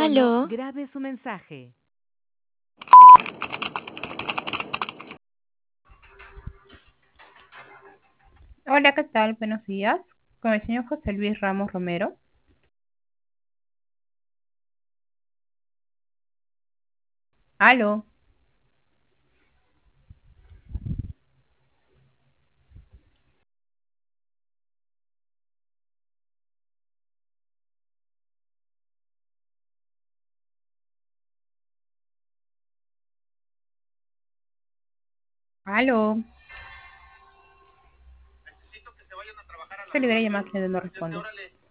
tono, Aló, grabe su mensaje. Hola, ¿qué tal? Buenos días. Con el señor José Luis Ramos Romero. Aló, aló. Se libera llamada que no responde.